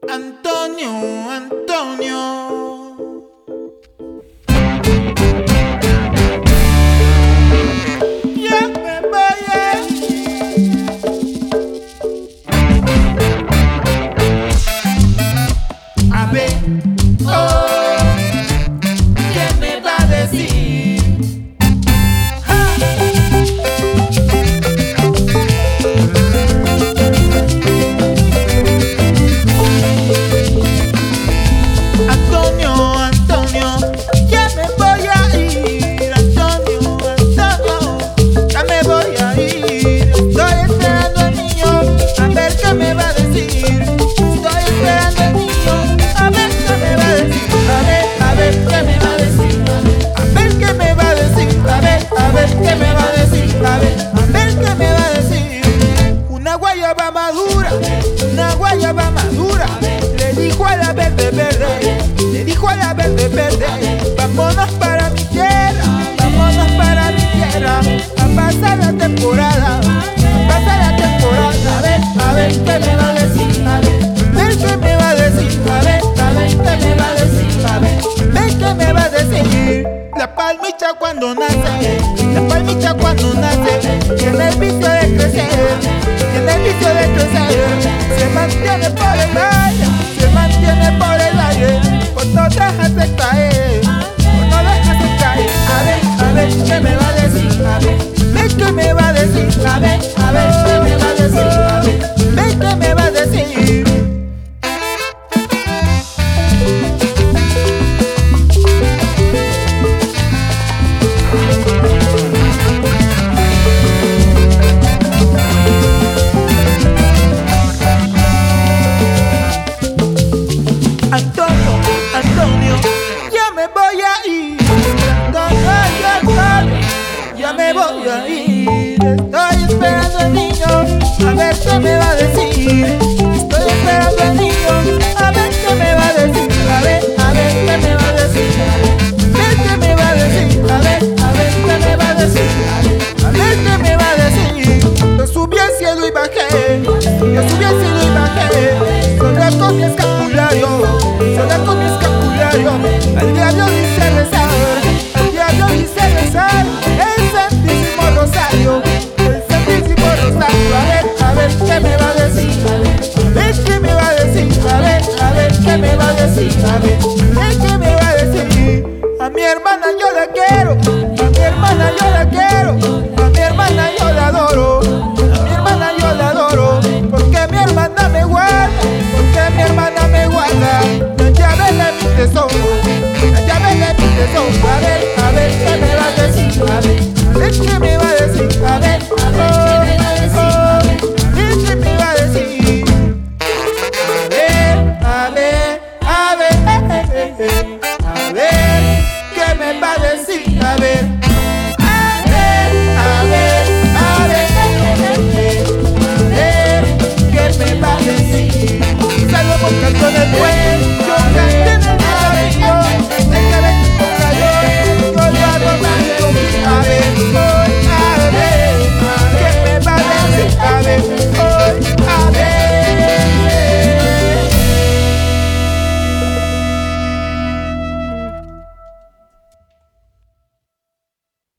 Antonio, Antonio. Ya me voy a ir. A ver, oh, ¿qué me va a decir? Antonio, Antonio, ya me voy a ir. Antonio, Antonio, ya me voy a ir. Estoy esperando al niño, a ver qué me va a decir. Estoy esperando al niño, a ver qué me va a decir. A ver qué me va a decir. A ver qué me va a decir. A ver qué me va a decir. A ver qué me va a decir. Una guayaba madura, una guayaba madura. Le dijo a la verde verde, le dijo a la verde verde, vámonos para mi tierra, vámonos para mi tierra, a pasar la temporada, a pasar la temporada. A ver qué me va a decir, a ver qué me va a decir, a ver qué me va a decir, a ver qué me va a decir. La palmita cuando nace, la palmita cuando nace, tiene el vicio de crecer, tiene el vicio de crecer, se mantiene por el aire, se mantiene por el aire, por no dejarse caer, por no dejarse caer. A ver qué me va a decir, a ver qué me va a decir, a ver qué me va a decir, a ver qué me va a decir. Antonio, Antonio, ya me voy a ir. Antonio, ya me voy a ir. Estoy esperando al niño, a ver qué me va a decir.